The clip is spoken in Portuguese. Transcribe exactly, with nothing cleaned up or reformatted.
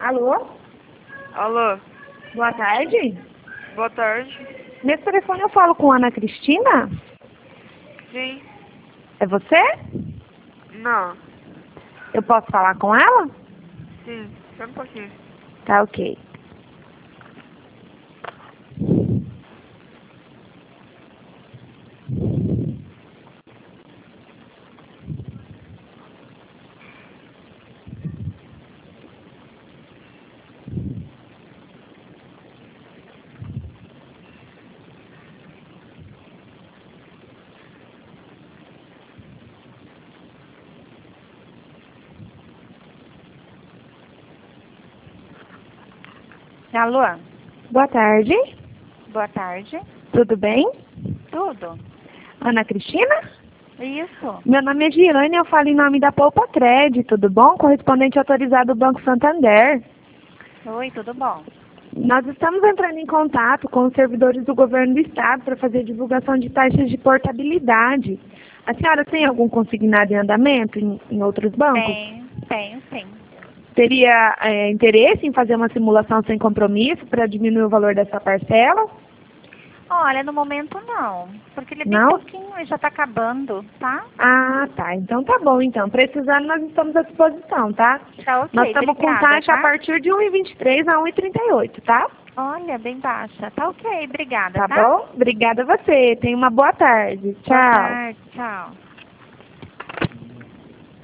Alô? Alô, Boa tarde. boa tarde. Nesse telefone eu falo com Ana Cristina? Sim. É você? Não. Eu posso falar com ela? Sim, só um pouquinho. Tá ok. Alô, Boa tarde. boa tarde. Tudo bem? Tudo? Ana Cristina? Isso. Meu nome é Giane, eu falo em nome da Poupa Cred, tudo bom? Correspondente autorizado do Banco Santander. Oi, tudo bom? Nós estamos entrando em contato com os servidores do governo do estado para fazer divulgação de taxas de portabilidade. A senhora tem algum consignado em andamento em, em outros bancos? Tenho, tenho sim. Teria é, interesse em fazer uma simulação sem compromisso para diminuir o valor dessa parcela? Olha, no momento não, porque ele é bem Não? pouquinho e já tá acabando, tá? Ah, tá. Então tá bom, então. Precisando, nós estamos à disposição, tá? Tá ok, Nós estamos com obrigada, taxa a tá? partir de um e vinte e três a um e trinta e oito, tá? Olha, bem baixa. Tá ok, obrigada, Tá tá? bom? Obrigada a você. Tenha uma boa tarde. Boa Tchau. tarde, tchau.